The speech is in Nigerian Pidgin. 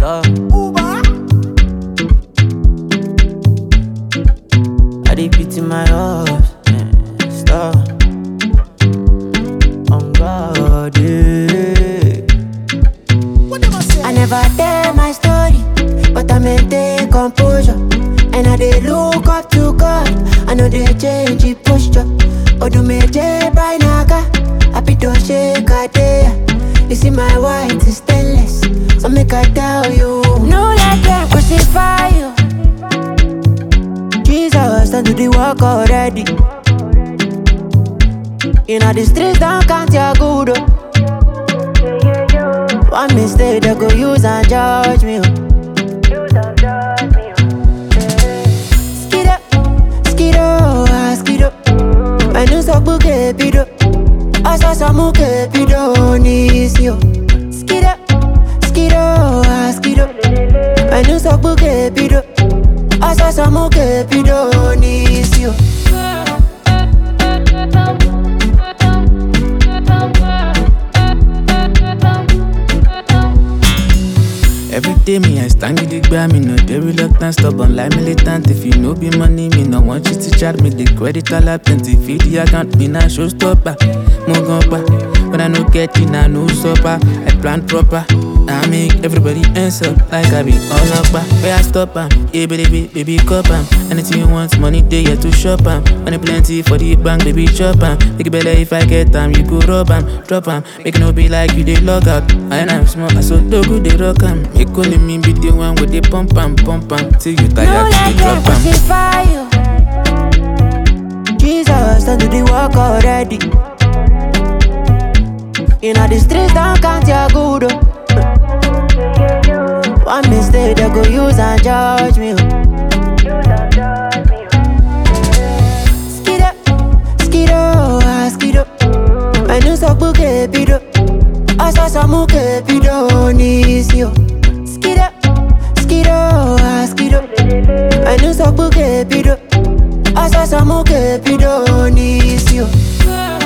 Stop. I dey pity my ups. Stop. On God, yeah. I never tell my story, but I maintain composure. And I dey look up to God. I know they change the posture. Odumeje by naga, happy to shake a day. You see my white is stainless, so make I tell you, no let them crucify you. Jesus done do the work already. You know the streets don't count your good. One mistake they go use and judge me. Skiddo, skiddo, skiddo. Menu so buke pido, asa so muke pido nisio. Skiddo, skiddo, skiddo. Menu so buke pido, asa so muke pido nisio. Every day me I stand with the gram, me no dey reluctant, stubborn like militant. If you no be money, me no want you to chat me. The credit all up plenty, feed the account, me na showstopper. Move back, when I no get it, I no supper. I plan proper, I make everybody answer like I be all up. Where I stop am, yeah baby cup am. Anything you want, money day yeah to shop am. Money plenty for the bank, baby chop am. Make it better if I get time, you go rob am, drop am. Make it no be like you dey log out. I am small, I so do good they rock am. Make only me be the one with the pump am till you tired to drop am. Crucify you. Jesus done do the work already. You know the streets don't count your good. One mistake they go use and judge me. Skiddo, skiddo, skiddo. Menu so buke pido, asa so muke pido nisio. Skiddo, skiddo, skiddo. Menu so buke pido, asa so muke pido nisio.